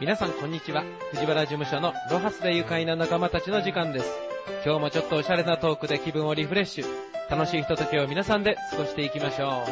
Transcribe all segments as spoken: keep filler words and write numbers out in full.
皆さんこんにちは。藤原事務所のロハスで愉快な仲間たちの時間です。今日もちょっとおしゃれなトークで気分をリフレッシュ、楽しいひとときを皆さんで過ごしていきましょ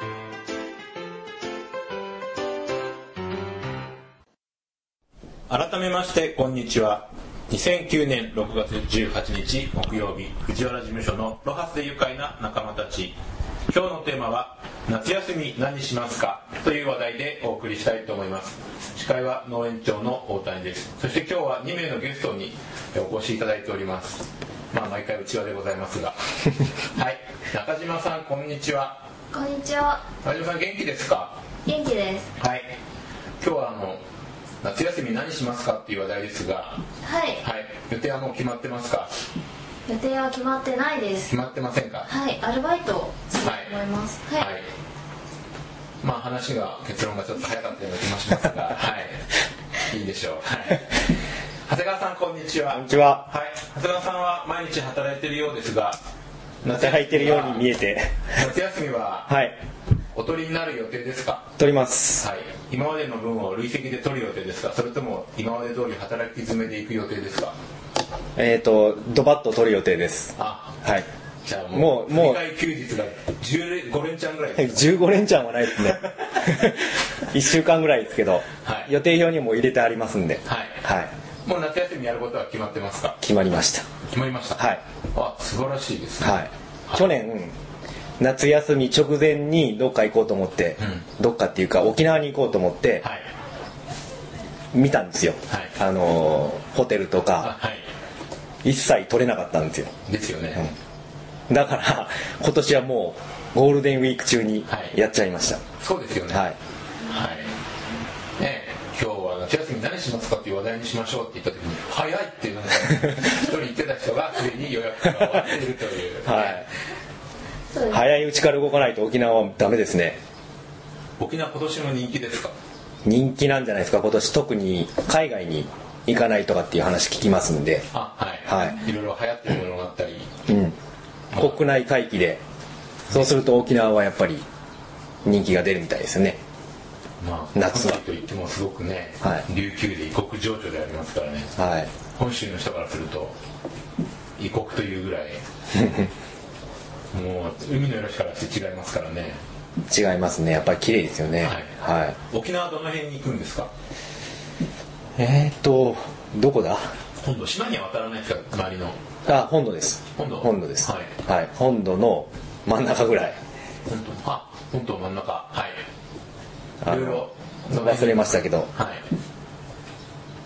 う。改めましてこんにちは。にせんきゅうねんろくがつじゅうはちにち木曜日、藤原事務所のロハスで愉快な仲間たち。今日のテーマは夏休み何しますかという話題でお送りしたいと思います。司会は農園長の大谷です。そして今日はにめいのゲストにお越しいただいております。まあ毎回うちわでございますがはい、中島さんこんにちは。 こんにちは。 中島さん元気ですか？ 元気です。 はい、今日はあの夏休み何しますかっていう話題ですが、 はい、 はい、予定はもう決まってますか？ 予定は決まってないです。 決まってませんか？ はい、アルバイトをすると思います。はい、はいはい、 まあ話が結論がちょっと早かったような気もしますがはいいいでしょう。はい、長谷川さんこんにちは。 こんにちは。 はい、長谷川さんは毎日働いているようですが、 働いているように見えて夏休みははいお取りになる予定ですか？ 取ります。 はい、今までの分を累積で取る予定ですか？それとも今まで通り働き詰めでいく予定ですか？ えっとドバッと取る予定です。 あ、 はい。 じゃあもうもう振り替え休日がじゅうご連チャンぐらいですか？ じゅうご連チャンはないですねいっしゅうかんぐらいですけど、はい、予定表にも入れてありますんで、 はい、はい、もう夏休みやることは決まってますか？ 決まりました。 決まりました。 はい。 あ、素晴らしいですね。 はい。はい、去年夏休み直前にどっか行こうと思って、うん、どっかっていうか沖縄に行こうと思って、はい、見たんですよ。はい、あのホテルとか、はい、一切取れなかったんですよ。 ですよね。 うん、だから今年はもうゴールデンウィーク中にやっちゃいました。はい、 そうですよね。はい。はい。ね、今日は夏休み何しますかっていう話題にしましょうって言った時に早いってなんか一人言ってた人がすでに予約が終わっているという。はい。 早いうちから動かないと沖縄はダメですね。 沖縄今年も人気ですか？ 人気なんじゃないですか。今年特に海外に行かないとかっていう話聞きますんで。 あ、はい、はい、いろいろ流行ってるものがあったり、 うん、まあ、国内回帰でそうすると沖縄はやっぱり人気が出るみたいですよね。 まあ、夏はといってもすごくね、はい、琉球で異国情緒でありますからね、はい、本州の人からすると異国というぐらいもう海の色からして違いますからね。 違いますね。やっぱり綺麗ですよね。はい、はい、 沖縄どの辺に行くんですか？ えーっとどこだ？ 本土、島には渡らないですか？周りの。 あ、本土です。 本土。 本土です。 はい、 はい、本土の真ん中ぐらい。 本土、あ、本土真ん中。はい。いろいろ忘れましたけど、はい、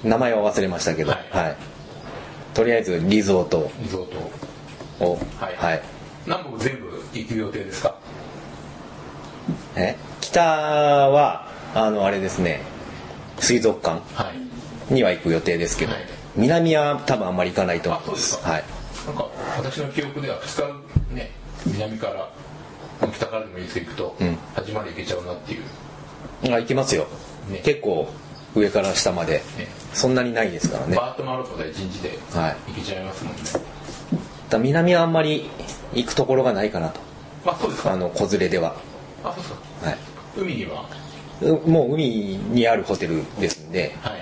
名前は忘れましたけど、はいはい、とりあえずリゾートリゾートを、はいはい、 南北全部行く予定ですか？ え北はあのあれですね、水族館には行く予定ですけど、はい、南は多分あんまり行かないと思います。 はい、なんか私の記憶ではふつかね、南から北からでもいいですけど行くと、うん、端まで行けちゃうなっていう。 あ、行きますよ、ね、結構上から下まで、ね、そんなにないですからね。 バーッと回ることでいちにちで行けちゃいますもんね。はい、 だ南はあんまり行くところがないかなと。 あ、そうですか。 あの子連れでは。 あ、そうですか。はい、海にはもう海にあるホテルですんで、はい、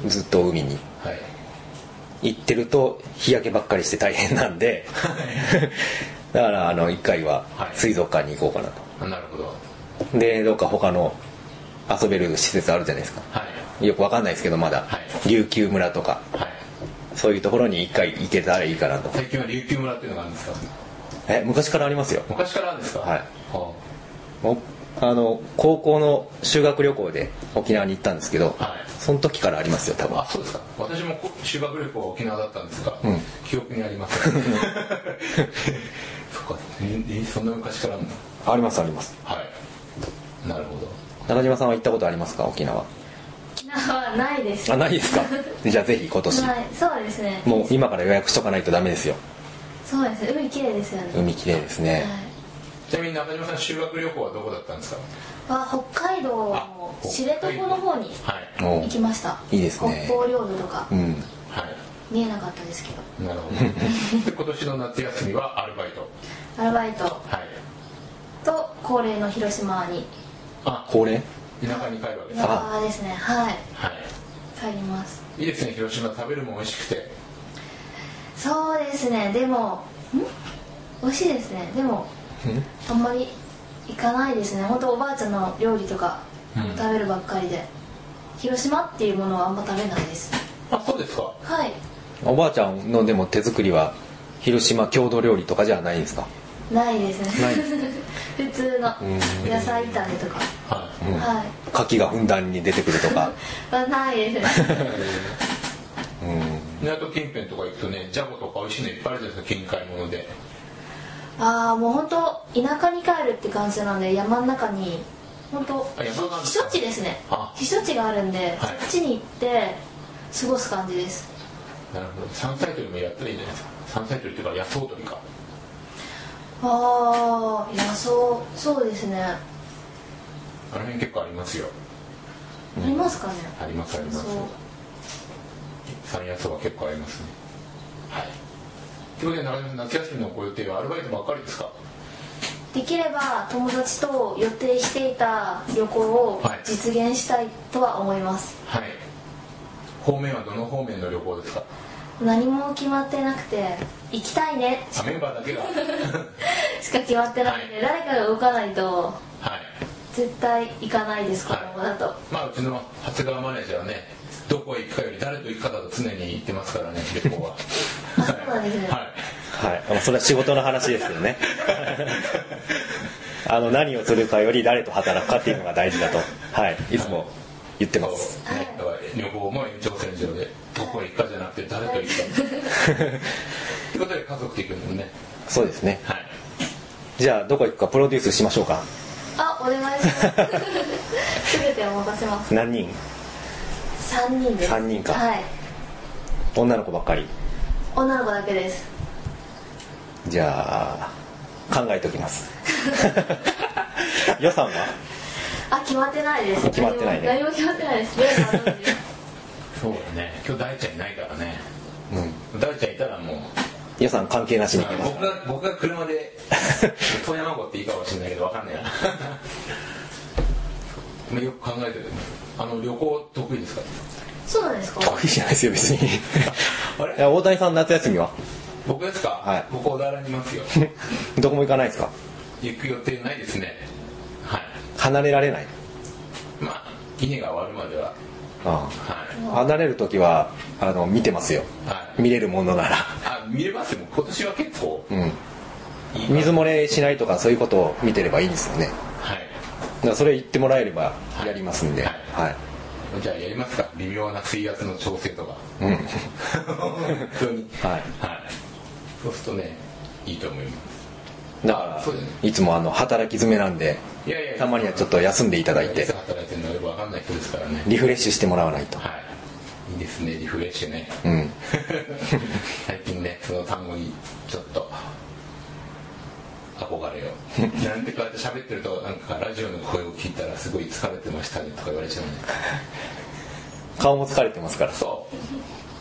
ずっと海に、はい、行ってると日焼けばっかりして大変なんでだからあのいっかいは水族館に行こうかなと。 はい、なるほど。 でどうか他の遊べる施設あるじゃないですか。はい、よくわかんないですけどまだ、はい、琉球村とか、はい、そういうところにいっかい行けたらいいかなと。 最近は琉球村っていうのがあるんですか？ え、昔からありますよ。 昔からあるんですか？はい。はあ、あの高校の修学旅行で沖縄に行ったんですけど、はい、その時からありますよ多分。 あ、そうですか。私も修学旅行は沖縄だったんですが、うん、記憶にあります、ね、そっか、え、そんな昔からあるの？ ありますあります。 はい、なるほど。 中島さんは行ったことありますか？沖縄。 沖縄はないです。 あ、ないですか。じゃあぜひ今年。 はい、そうですね。 もう今から予約しとかないとダメですよ。 そうです。海綺麗ですよね。 海綺麗ですね。はい、 ちなみに中島さん修学旅行はどこだったんですか？ あ、北海道の知床の方に行きました。はい、いいですね。北方領土とか、うん、はい、見えなかったですけど。 なるほど。で今年の夏休みはアルバイト。 アルバイト。はい。と恒例の広島に。 あ、恒例？ 田舎に帰るわけです。田舎ですね。はい。はい。 帰ります。 いいですね、広島食べるもん美味しくて。 そうですね、でもん美味しいですね。でもあんまり行かないですね。本当おばあちゃんの料理とか食べるばっかりで、うん、広島っていうものはあんま食べないです。 あ、そうですか。 はい。 おばあちゃんのでも手作りは広島郷土料理とかじゃないんですか？ ないですね。ない普通の野菜炒めとか、 はい、 うん、はい、 牡蠣がふんだんに出てくるとかはないですね。 うん、港近辺とか行くとね、ジャゴとか美味しいのいっぱいあるじゃないですか、近海物で。 ああ、もう本当田舎に帰るって感じなので、山の中に本当避暑地ですね。避暑地があるんで、はい、そっちに行って過ごす感じです。 なるほど。山菜採りもやったらいいじゃないですか。山菜採りっていうか野草採りか。 ああ、野草、そうですね。 あの辺結構ありますよ。 ありますかね。 ありますあります。山野草は結構ありますね。はい。ということで、夏休みのご予定はアルバイトばっかりですか？ できれば友達と予定していた旅行を実現したいとは思います。 はい。方面はどの方面の旅行ですか？ 何も決まってなくて、行きたいねあ、メンバーだけがしか決まってなくて、はい、誰かが動かないと、はい、絶対行かないです、子供だと。 まあうちの長谷川マネージャーはね、どこへ行くかより誰と行くかだと常に言ってますからね、旅行は。 あ、そうなんですね。 はい、 はい、それは仕事の話ですよね。あの何をするかより誰と働くかっていうのが大事だと、はい、いつも言ってます。 はい、ね、だから旅行も延長線上でどこへ行くかじゃなくて誰と行くか。ということで家族で行くのもね。 そうですね。 はい。 じゃあどこ行くかプロデュースしましょうか。 あ、お願いします。すべてお任せます。 何人？ さんにんです。 さんにんか。 はい。 女の子ばっかり。 女の子だけです。 じゃあ考えておきます。予算は？ あ、決まってないです。 決まってないね。 何も決まってないです。 そうだね。今日大ちゃんいないからね。うん。大ちゃんいたらもう予算関係なしに行きます。 僕が僕が車で遠山湖っていいかもしれないけどわかんないな。よく考えてる。あの旅行得意ですか？ そうなんですか？ 得意じゃないですよ別に。 あれ？ いや大谷さん夏休みは？ 僕ですか？ はい。 僕小田原にいますよ。 どこも行かないですか？ 行く予定ないですね。はい。 離れられない。 まあ稲が終わるまでは。 ああ、はい、離れる時はあの見てますよ、はい、見れるものなら。 あ、見れますよ。今年は結構、 うん、水漏れしないとかそういうことを見てればいいですよね。 はい。 だからそれ言ってもらえればやりますんで、はいはいはい、じゃあやりますか。微妙な水圧の調整とか。うん。本当に。はいはい。そうするとね、いいと思います。 だから、ね、いつもあの働き詰めなんで、いやいやたまにはちょっと休んでいただいて、 いつ働いてるのかよく分かんない人ですからね、 リフレッシュしてもらわないと。 はい、いいですね、リフレッシュね。 うん。 最近ね、その単語にちょっと憧れを。なんてこうやって喋ってると、なんかラジオの声を聞いたらすごい疲れてましたねとか言われちゃうね。 顔も疲れてますから。 そう。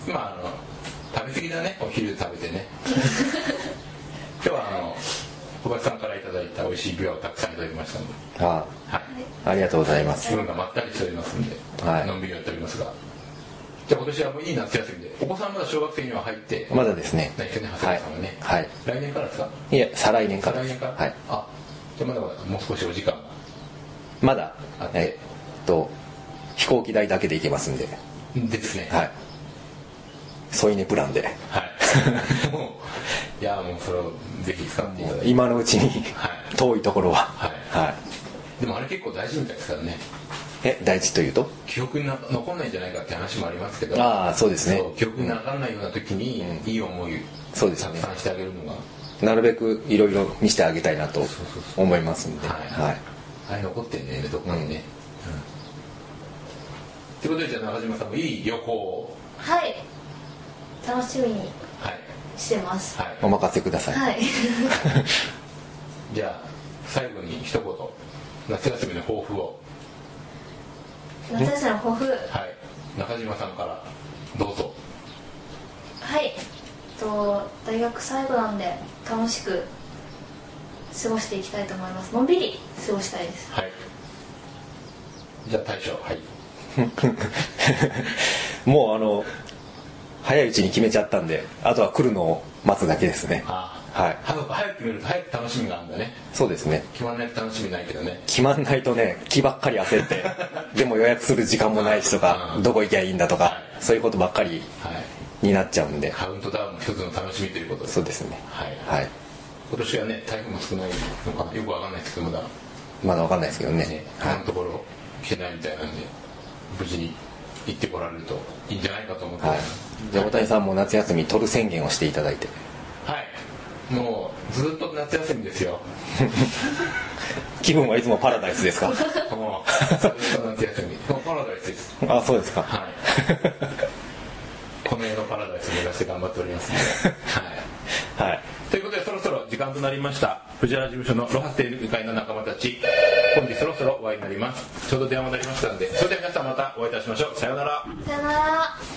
まああの食べ過ぎだね、お昼食べてね。今日はあの小林さんからいただいた美味しいビワをたくさんいただきましたので、 ああ、はい、ありがとうございます。 気分がまったりしておりますんで、はい、のんびりやっておりますが、じゃあ今年はもういい夏休みで、お子さんまだ小学生には入ってまだですね。 ないですよね、長谷川さんはね、はい、来年からですか？ いや、再来年から。 再来年から、はい、あ、じゃあまだまだもう少しお時間がまだあって、えっと飛行機代だけで行けますんで。 ですね。 はい。添い寝プランで。はい。 もういやもうそれをぜひ使っていただいて。 今のうちに、はい、遠いところは。 はい。はい。でもあれ結構大事みたいですからね。 え、大事というと？ 記憶に残んないんじゃないかって話もありますけど。 ああ、そうですね。 記憶に残らないような時に、うん、いい思いをたくさんしてあげるのが。 なるべくいろいろ見せてあげたいなと思いますんで。はい。はい。 あれ残ってんね、どこかにね。ということで、じゃあ中島さんもいい旅行を。 はい。楽しみにしてます。 はい。お任せください。 はい。 じゃあ最後に一言、夏休みの抱負を。 夏休みの抱負。はい。 中島さんからどうぞ。 はい。と大学最後なんで楽しく過ごしていきたいと思います。のんびり過ごしたいです。 はい。じゃあ大将、はい。 もうあの早いうちに決めちゃったんで、あとは来るのを待つだけですね。 ああ、はい。 早く早く決めると早く楽しみがあるんだね。 そうですね。 決まんないと楽しみないけどね。 決まんないとね、気ばっかり焦ってでも予約する時間もないしとか、どこ行きゃいいんだとか、はい、そういうことばっかりになっちゃうんで、 カウントダウンも一つの楽しみということで。 そうですね。 はい、 はい、 今年はね台風も少ないのかな、よくわかんないですけど、まだまだわかんないですけどね、 ね、今のところ来てないみたいなんで、無事に行ってこられるといいんじゃないかと思って、はい、 じゃあ大谷さんも夏休み取る宣言をしていただいて。 はい、もうずっと夏休みですよ気分はいつもパラダイスですか？ もうずっと夏休み、もうパラダイスです。 あ、そうですか。 はいこの世のパラダイスを目指して頑張っておりますので、はい、はい、ということでそろそろ時間となりました。藤原事務所のロハステ愉快な仲間たち、本日そろそろ終わりになります。ちょうど電話になりましたので、それでは皆さんまたお会いいたしましょう。さようなら。 さようなら。